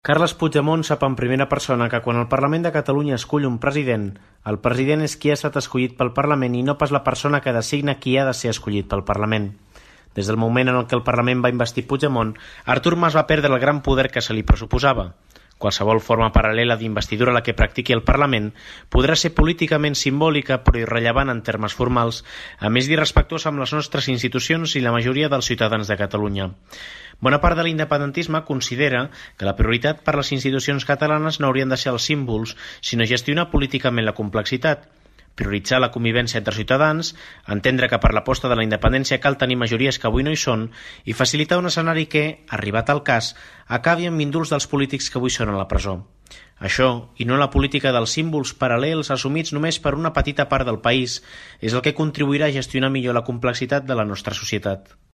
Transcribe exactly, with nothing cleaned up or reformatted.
Carles Puigdemont sap en primera persona que quan el Parlament de Catalunya escull un president, el president és qui ha estat escollit pel Parlament i no pas la persona que designa qui ha de ser escollit pel Parlament. Des del moment en el què el Parlament va investir Puigdemont, Artur Mas va perdre el gran poder que se li pressuposava. Qualsevol forma paral·lela d'investidura a la que practiqui el Parlament podrà ser políticament simbòlica però irrellevant en termes formals, a més d'irrespectuosa amb les nostres institucions i la majoria dels ciutadans de Catalunya. Bona part de l'independentisme considera que la prioritat per les institucions catalanes no haurien de ser els símbols, sinó gestionar políticament la complexitat, prioritzar la convivència entre ciutadans, entendre que per l'aposta de la independència cal tenir majories que avui no hi són i facilitar un escenari que, arribat al cas, acabi amb indults dels polítics que avui són a la presó. Això, i no la política dels símbols paral·lels assumits només per una petita part del país, és el que contribuirà a gestionar millor la complexitat de la nostra societat.